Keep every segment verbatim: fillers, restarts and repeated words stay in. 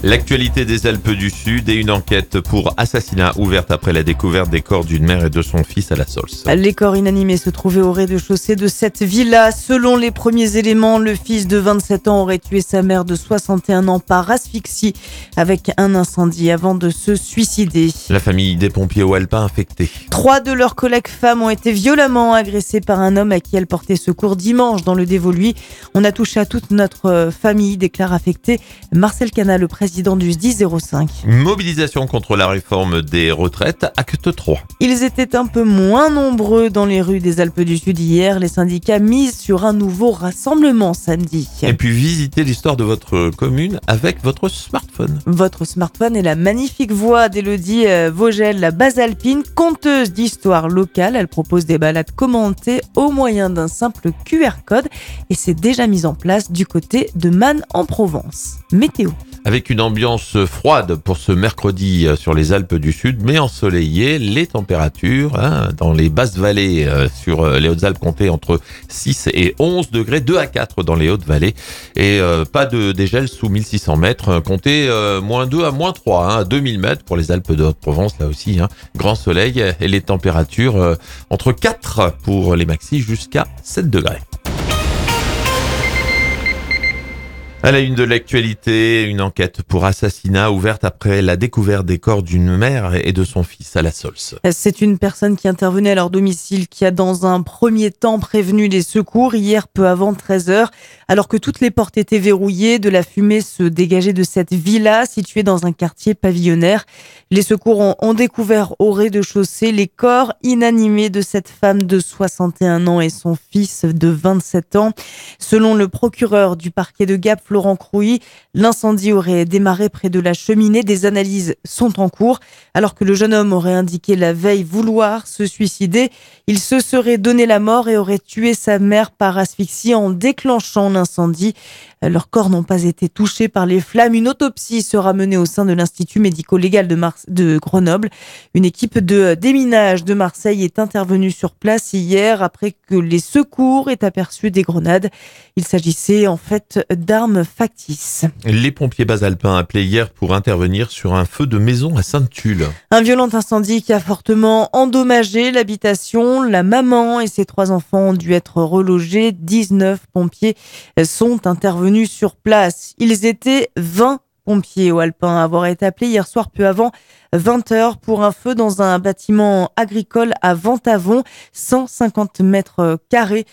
L'actualité des Alpes du Sud et une enquête pour assassinat ouverte après la découverte des corps d'une mère et de son fils à la Saulce. Les corps inanimés se trouvaient au rez-de-chaussée de cette villa. Selon les premiers éléments, le fils de vingt-sept ans aurait tué sa mère de soixante et un ans par asphyxie avec un incendie avant de se suicider. La famille des pompiers au Alpin infectée. Trois de leurs collègues femmes ont été violemment agressées par un homme à qui elles portaient secours dimanche dans le Dévoluy. On a touché à toute notre famille, déclare affecté Marcel Cana, le président du S D I zéro cinq. Mobilisation contre la réforme des retraites, acte trois. Ils étaient un peu moins nombreux dans les rues des Alpes du Sud hier. Les syndicats misent sur un nouveau rassemblement samedi. Et puis visitez l'histoire de votre commune avec votre smartphone. Votre smartphone est la magnifique voix d'Élodie Vogel, la base alpine, conteuse d'histoire locale. Elle propose des balades commentées au moyen d'un simple Q R code et c'est déjà mis en place du côté de Man en Provence. Météo. Avec une ambiance froide pour ce mercredi sur les Alpes du Sud, mais ensoleillé, les températures hein, dans les basses vallées euh, sur les Hautes-Alpes comptaient entre six et onze degrés, deux à quatre dans les Hautes-Vallées et euh, pas de dégel sous mille six cents mètres, comptez euh, moins deux à moins trois, hein, à deux mille mètres pour les Alpes de Haute-Provence, là aussi, hein, grand soleil et les températures euh, entre quatre pour les maxis jusqu'à sept degrés. À la une de l'actualité, une enquête pour assassinat ouverte après la découverte des corps d'une mère et de son fils à la Saulce. C'est une personne qui intervenait à leur domicile qui a dans un premier temps prévenu les secours hier peu avant treize heures. Alors que toutes les portes étaient verrouillées, de la fumée se dégageait de cette villa située dans un quartier pavillonnaire. Les secours ont, ont découvert au rez-de-chaussée les corps inanimés de cette femme de soixante et un ans et son fils de vingt-sept ans. Selon le procureur du parquet de Gap, Laurent Crouy, l'incendie aurait démarré près de la cheminée. Des analyses sont en cours. Alors que le jeune homme aurait indiqué la veille vouloir se suicider, il se serait donné la mort et aurait tué sa mère par asphyxie en déclenchant l'incendie. Leurs corps n'ont pas été touchés par les flammes. Une autopsie sera menée au sein de l'Institut médico-légal de, Mar- de Grenoble. Une équipe de déminage de Marseille est intervenue sur place hier après que les secours aient aperçu des grenades. Il s'agissait en fait d'armes factices. Les pompiers basalpins appelés hier pour intervenir sur un feu de maison à Sainte-Tulle. Un violent incendie qui a fortement endommagé l'habitation. La maman et ses trois enfants ont dû être relogés. dix-neuf pompiers sont intervenus sur place. Ils étaient vingt pompiers au Alpin à avoir été appelés hier soir peu avant vingt heures pour un feu dans un bâtiment agricole à Ventavon. cent cinquante mètres carrés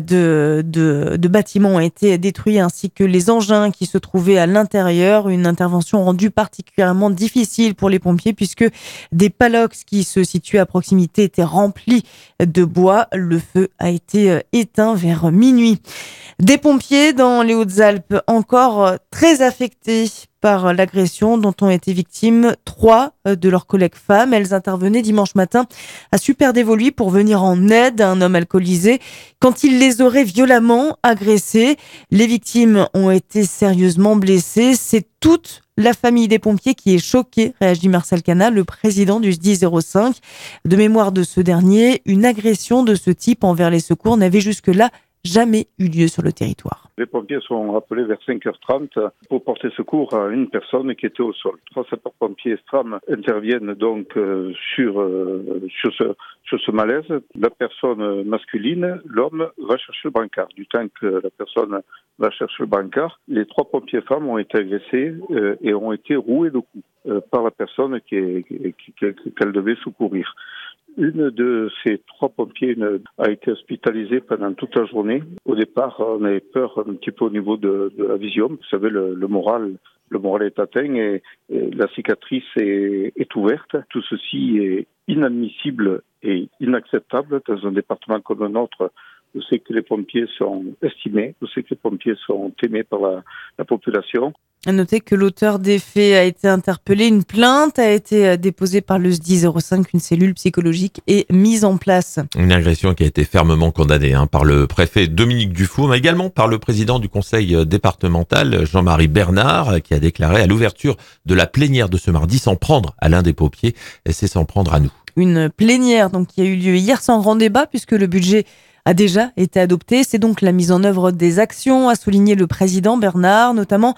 de, de, de bâtiments ont été détruits ainsi que les engins qui se trouvaient à l'intérieur. Une intervention rendue particulièrement difficile pour les pompiers puisque des palox qui se situaient à proximité étaient remplis de bois. Le feu a été éteint vers minuit. Des pompiers dans les Hautes-Alpes encore très affectés par l'agression dont ont été victimes trois de leurs collègues femmes. Elles intervenaient dimanche matin à Super-Dévoluy pour venir en aide à un homme alcoolisé quand il les aurait violemment agressées. Les victimes ont été sérieusement blessées. C'est toute la famille des pompiers qui est choquée, réagit Marcel Cana, le président du S D I zéro cinq. De mémoire de ce dernier, une agression de ce type envers les secours n'avait jusque-là jamais eu lieu sur le territoire. Les pompiers sont appelés vers cinq heures trente pour porter secours à une personne qui était au sol. Trois sapeurs-pompiers STRAM interviennent donc euh, sur, euh, sur, ce, sur ce malaise. La personne masculine, l'homme, va chercher le brancard. Du temps que la personne va chercher le brancard, les trois pompiers femmes ont été agressés euh, et ont été roués de coups euh, par la personne qui est, qui, qui, qu'elle devait secourir. Une de ces trois pompiers une, a été hospitalisée pendant toute la journée. Au départ, on avait peur un petit peu au niveau de, de la vision. Vous savez, le, le moral, le moral est atteint et, et la cicatrice est, est ouverte. Tout ceci est inadmissible et inacceptable dans un département comme le nôtre. Je sais que les pompiers sont estimés, je sais que les pompiers sont aimés par la, la population. À noter que l'auteur des faits a été interpellé. Une plainte a été déposée par le S D I zéro cinq. Une cellule psychologique est mise en place. Une agression qui a été fermement condamnée hein, par le préfet Dominique Dufour, mais également par le président du conseil départemental, Jean-Marie Bernard, qui a déclaré à l'ouverture de la plénière de ce mardi s'en prendre à l'un des pompiers, et c'est s'en prendre à nous. Une plénière donc, qui a eu lieu hier sans grand débat puisque le budget a déjà été adopté. C'est donc la mise en œuvre des actions, a souligné le président Bernard, notamment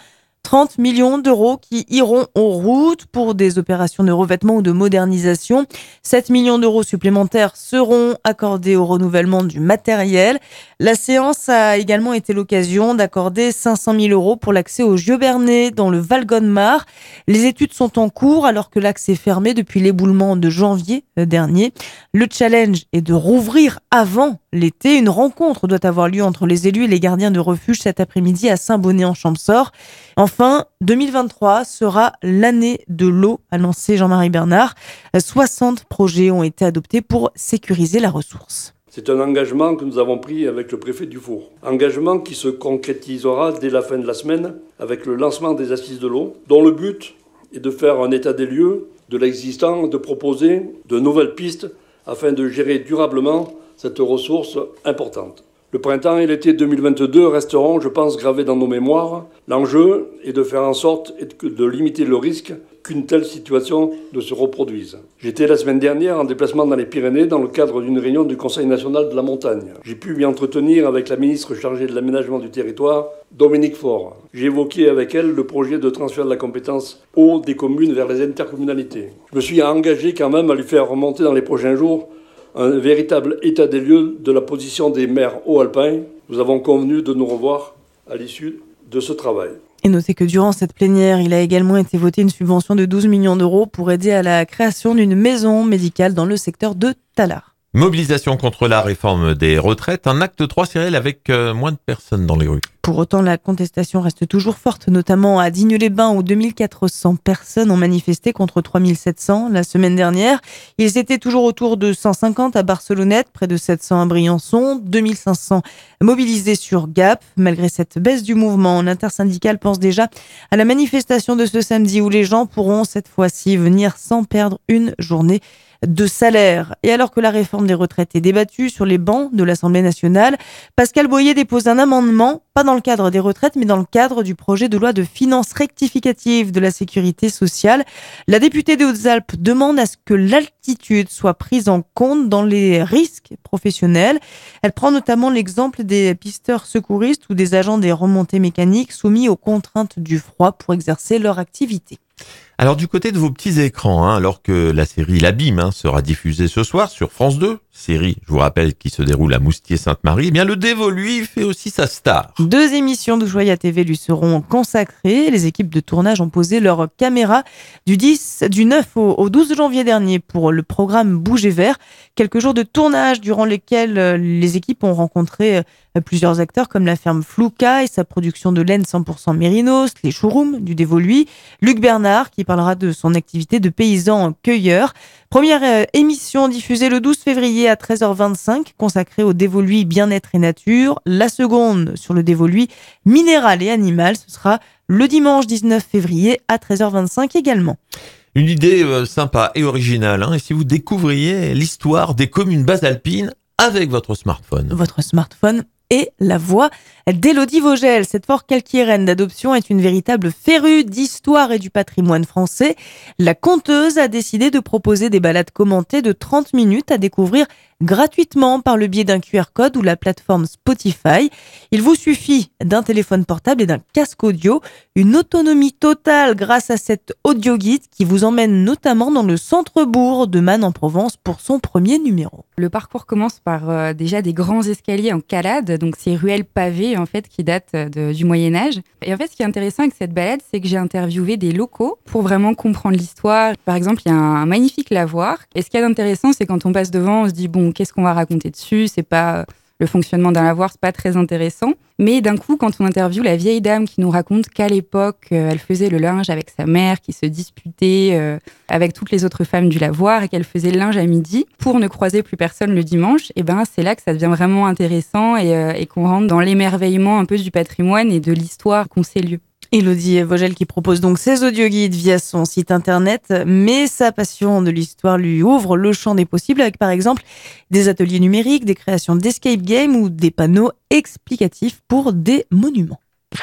trente millions d'euros qui iront aux routes pour des opérations de revêtement ou de modernisation. sept millions d'euros supplémentaires seront accordés au renouvellement du matériel. La séance a également été l'occasion d'accorder cinq cent mille euros pour l'accès au Gieux-Bernay dans le Val-Gonne-Mar. Les études sont en cours alors que l'accès est fermé depuis l'éboulement de janvier dernier. Le challenge est de rouvrir avant l'été. Une rencontre doit avoir lieu entre les élus et les gardiens de refuge cet après-midi à Saint-Bonnet-en-Champsaur. Enfin, deux mille vingt-trois sera l'année de l'eau, a lancé Jean-Marie Bernard. soixante projets ont été adoptés pour sécuriser la ressource. C'est un engagement que nous avons pris avec le préfet Dufour. Engagement qui se concrétisera dès la fin de la semaine avec le lancement des assises de l'eau, dont le but est de faire un état des lieux de l'existant, de proposer de nouvelles pistes afin de gérer durablement cette ressource importante. Le printemps et l'été deux mille vingt-deux resteront, je pense, gravés dans nos mémoires. L'enjeu est de faire en sorte de limiter le risque qu'une telle situation ne se reproduise. J'étais la semaine dernière en déplacement dans les Pyrénées dans le cadre d'une réunion du Conseil national de la montagne. J'ai pu m'y entretenir avec la ministre chargée de l'aménagement du territoire, Dominique Faure. J'ai évoqué avec elle le projet de transfert de la compétence eau des communes vers les intercommunalités. Je me suis engagé quand même à lui faire remonter dans les prochains jours un véritable état des lieux de la position des maires haut-alpins. Nous avons convenu de nous revoir à l'issue de ce travail. Et notez que durant cette plénière, il a également été voté une subvention de douze millions d'euros pour aider à la création d'une maison médicale dans le secteur de Tallard. Mobilisation contre la réforme des retraites, un acte trois, Cyril, avec euh, moins de personnes dans les rues. Pour autant, la contestation reste toujours forte, notamment à Digne-les-Bains où deux mille quatre cents personnes ont manifesté contre trois mille sept cents la semaine dernière. Ils étaient toujours autour de cent cinquante à Barcelonnette, près de sept cents à Briançon, deux mille cinq cents mobilisés sur Gap. Malgré cette baisse du mouvement, l'intersyndicale pense déjà à la manifestation de ce samedi où les gens pourront cette fois-ci venir sans perdre une journée de salaire. Et alors que la réforme des retraites est débattue sur les bancs de l'Assemblée nationale, Pascal Boyer dépose un amendement, pas dans le cadre des retraites, mais dans le cadre du projet de loi de finances rectificative de la sécurité sociale. La députée des Hautes-Alpes demande à ce que l'altitude soit prise en compte dans les risques professionnels. Elle prend notamment l'exemple des pisteurs secouristes ou des agents des remontées mécaniques soumis aux contraintes du froid pour exercer leur activité. Alors du côté de vos petits écrans, hein, alors que la série L'Abîme hein, sera diffusée ce soir sur France deux, série, je vous rappelle, qui se déroule à Moustier-Sainte-Marie, eh bien le Dévo, lui, fait aussi sa star. Deux émissions d'Ushuaïa T V lui seront consacrées. Les équipes de tournage ont posé leurs caméras du, dix, du neuf au, au douze janvier dernier pour le programme Bouger Vert. Quelques jours de tournage durant lesquels les équipes ont rencontré plusieurs acteurs comme la ferme Flouka et sa production de laine cent pour cent Mérinos, les showrooms du Dévo, lui, Luc Bernard qui parlera de son activité de paysan cueilleur. Première euh, émission diffusée le douze février à treize heures vingt-cinq, consacrée au Dévoluy bien-être et nature. La seconde sur le Dévoluy minéral et animal, ce sera le dimanche dix-neuf février à treize heures vingt-cinq également. Une idée euh, sympa et originale, hein, et si vous découvriez l'histoire des communes basalpines avec votre smartphone. Votre smartphone et la voix d'Élodie Vogel. Cette forte calquiérienne d'adoption est une véritable férue d'histoire et du patrimoine français. La conteuse a décidé de proposer des balades commentées de trente minutes à découvrir gratuitement par le biais d'un Q R code ou la plateforme Spotify. Il vous suffit d'un téléphone portable et d'un casque audio. Une autonomie totale grâce à cet audio guide qui vous emmène notamment dans le centre-bourg de Man en Provence pour son premier numéro. Le parcours commence par euh, déjà des grands escaliers en calade, donc ces ruelles pavées en fait qui datent de, du Moyen-Âge. Et en fait, ce qui est intéressant avec cette balade, c'est que j'ai interviewé des locaux pour vraiment comprendre l'histoire. Par exemple, il y a un magnifique lavoir. Et ce qui est intéressant, c'est quand on passe devant, on se dit bon, qu'est-ce qu'on va raconter dessus ? C'est pas le fonctionnement d'un lavoir, c'est pas très intéressant. Mais d'un coup, quand on interviewe la vieille dame qui nous raconte qu'à l'époque, euh, elle faisait le linge avec sa mère, qui se disputait euh, avec toutes les autres femmes du lavoir et qu'elle faisait le linge à midi pour ne croiser plus personne le dimanche, et ben c'est là que ça devient vraiment intéressant et, euh, et qu'on rentre dans l'émerveillement un peu du patrimoine et de l'histoire qu'ont ces lieux. Élodie Vogel qui propose donc ses audioguides via son site internet, mais sa passion de l'histoire lui ouvre le champ des possibles avec par exemple des ateliers numériques, des créations d'escape game ou des panneaux explicatifs pour des monuments.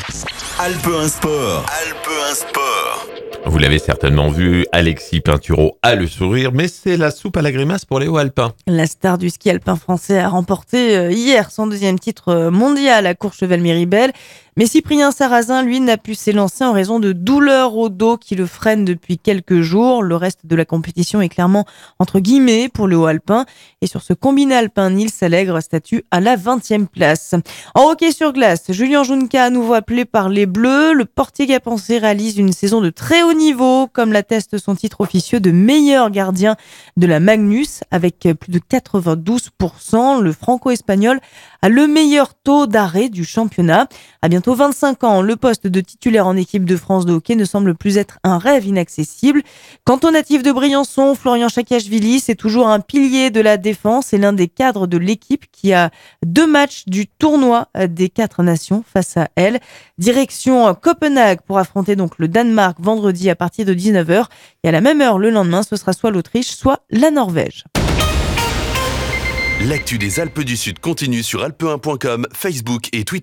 Alpe un Sport. Alpe un Sport. Vous l'avez certainement vu, Alexis Pinturo a le sourire, mais c'est la soupe à la grimace pour les hauts-alpins. La star du ski alpin français a remporté hier son deuxième titre mondial à Courchevel-Méribel. Mais Cyprien Sarrazin, lui, n'a pu s'élancer en raison de douleurs au dos qui le freinent depuis quelques jours. Le reste de la compétition est clairement entre guillemets pour le haut alpin. Et sur ce combiné alpin, Nils Allègre statue à la vingtième place. En hockey sur glace, Julien Junca à nouveau appelé par les Bleus. Le portier gapençais réalise une saison de très haut niveau, comme l'atteste son titre officieux de meilleur gardien de la Magnus, avec plus de quatre-vingt-douze pour cent. Le franco-espagnol a le meilleur taux d'arrêt du championnat. À bientôt vingt-cinq ans, le poste de titulaire en équipe de France de hockey ne semble plus être un rêve inaccessible. Quant au natif de Briançon, Florian Chakashvili, c'est toujours un pilier de la défense et l'un des cadres de l'équipe qui a deux matchs du tournoi des quatre nations face à elle. Direction Copenhague pour affronter donc le Danemark vendredi à partir de dix-neuf heures. Et à la même heure le lendemain, ce sera soit l'Autriche, soit la Norvège. L'actu des Alpes du Sud continue sur alpe un point com, Facebook et Twitter.